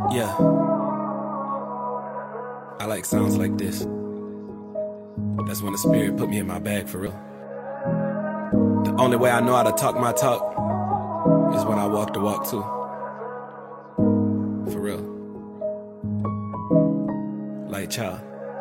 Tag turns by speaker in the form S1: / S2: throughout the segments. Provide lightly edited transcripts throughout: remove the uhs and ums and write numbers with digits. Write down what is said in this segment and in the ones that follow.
S1: Yeah, I like sounds like this. That's when the spirit put me in my bag for real. The only way I know how to talk my talk is when I walk the walk too. For real. Like child.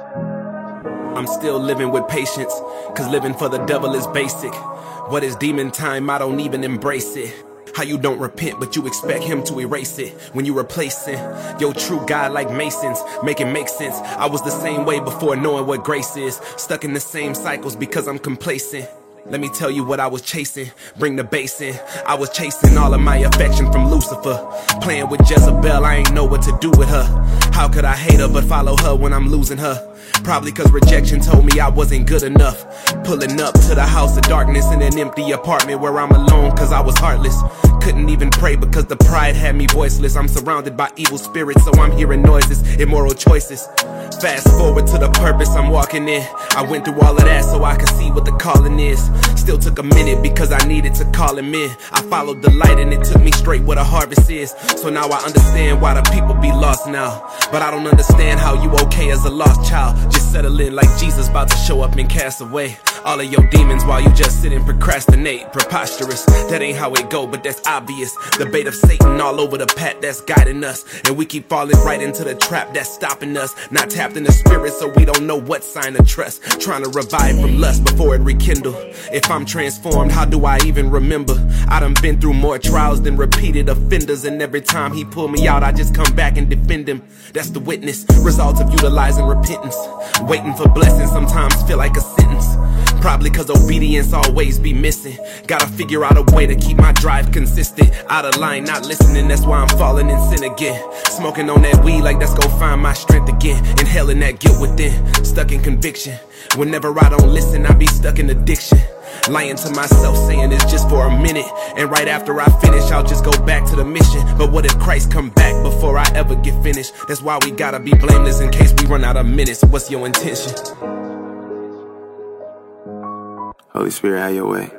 S1: I'm still living with patience, cause living for the devil is basic. What is demon time? I don't even embrace it. How you don't repent, but you expect him to erase it when you replacing your true God like Masons. Make it make sense. I was the same way before knowing what grace is. Stuck in the same cycles because I'm complacent. Let me tell you what I was chasing. Bring the bass in. I was chasing all of my affection from Lucifer. Playing with Jezebel, I ain't know what to do with her. How could I hate her but follow her when I'm losing her? Probably cause rejection told me I wasn't good enough. Pulling up to the house of darkness in an empty apartment where I'm alone cause I was heartless. Couldn't even pray because the pride had me voiceless. I'm surrounded by evil spirits, so I'm hearing noises, immoral choices. Fast forward to the purpose I'm walking in. I went through all of that so I could see what the calling is. Still took a minute because I needed to call him in. I followed the light and it took me straight where the harvest is. So now I understand why the people be lost now. But I don't understand how you okay as a lost child. Just settle in like Jesus about to show up and cast away all of your demons while you just sit and procrastinate. Preposterous, that ain't how it go, but that's obvious. The bait of Satan all over the path that's guiding us. And we keep falling right into the trap that's stopping us. Not tapped in the spirit so we don't know what sign to trust. Trying to revive from lust before it rekindle. If I'm transformed, how do I even remember? I done been through more trials than repeated offenders. And every time he pull me out, I just come back and defend him. That's the witness, results of utilizing repentance. Waiting for blessings sometimes feel like a sentence. Probably cause obedience always be missing. Gotta figure out a way to keep my drive consistent. Out of line, not listening, that's why I'm falling in sin again. Smoking on that weed like let's go find my strength again. Inhaling that guilt within, stuck in conviction. Whenever I don't listen, I be stuck in addiction. Lying to myself, saying it's just for a minute. And right after I finish, I'll just go back to the mission. But what if Christ come back before I ever get finished? That's why we gotta be blameless in case we run out of minutes. What's your intention?
S2: Holy Spirit, have your way.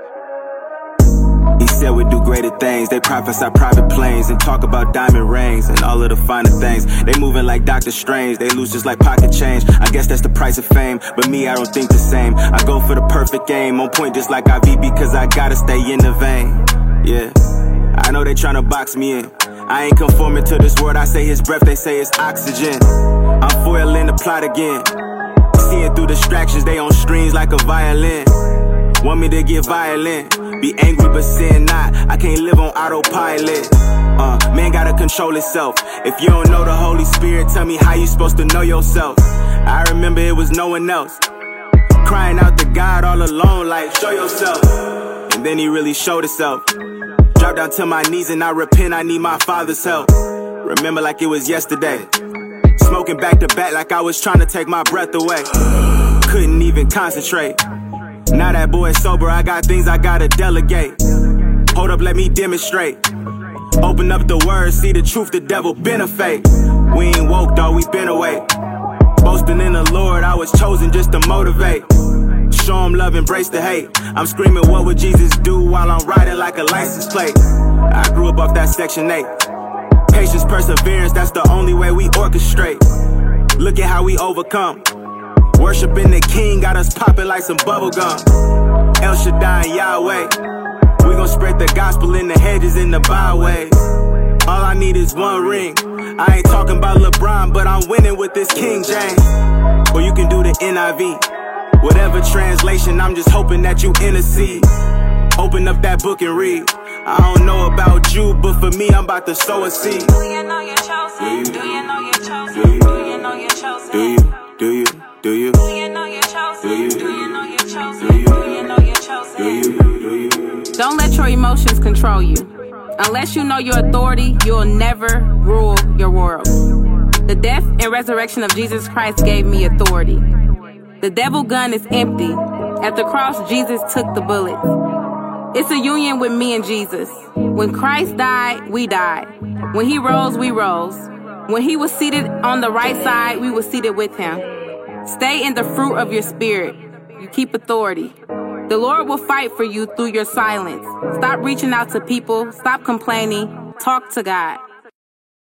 S2: He said we do greater things. They prophesy private planes and talk about diamond rings and all of the finer things. They moving like Doctor Strange. They lose just like pocket change. I guess that's the price of fame. But me, I don't think the same. I go for the perfect game. On point just like IV because I gotta stay in the vein. Yeah. I know they tryna box me in. I ain't conforming to this world. I say his breath, they say it's oxygen. I'm foiling the plot again. Seeing through distractions, they on strings like a violin. Want me to get violent, be angry but sin not. I can't live on autopilot. Man gotta control himself. If you don't know the Holy Spirit, tell me how you supposed to know yourself. I remember it was no one else. Crying out to God all alone like, show yourself. And then he really showed himself. Dropped down to my knees and I repent, I need my Father's help. Remember like it was yesterday. Smoking back to back like I was trying to take my breath away. Couldn't even concentrate. Now that boy is sober, I got things I gotta delegate. Hold up, let me demonstrate. Open up the word, see the truth, the devil been a fake. We ain't woke though, we been away. Boasting in the Lord, I was chosen just to motivate. Show him love, embrace the hate. I'm screaming, what would Jesus do while I'm riding like a license plate? I grew up off that Section 8. Patience, perseverance, that's the only way we orchestrate. Look at how we overcome. Worshiping the King got us popping like some bubblegum. El Shaddai and Yahweh. We gon' spread the gospel in the hedges and the byways. All I need is one ring. I ain't talking about LeBron, but I'm winning with this King James. Or you can do the NIV. Whatever translation, I'm just hoping that you intercede. Open up that book and read. I don't know about you, but for me, I'm about to sow a seed.
S3: Do you know you're chosen? Do you know you're chosen? Do you know you're chosen?
S2: Do you? Do you?
S3: Do you know you're chosen? Do you know you're chosen? Do you know you're chosen?
S4: Don't let your emotions control you. Unless you know your authority, you'll never rule your world. The death and resurrection of Jesus Christ gave me authority. The devil gun is empty. At the cross, Jesus took the bullets. It's a union with me and Jesus. When Christ died, we died. When he rose, we rose. When he was seated on the right side, we were seated with him. Stay in the fruit of your spirit. You keep authority. The Lord will fight for you through your silence. Stop reaching out to people. Stop complaining. Talk to God.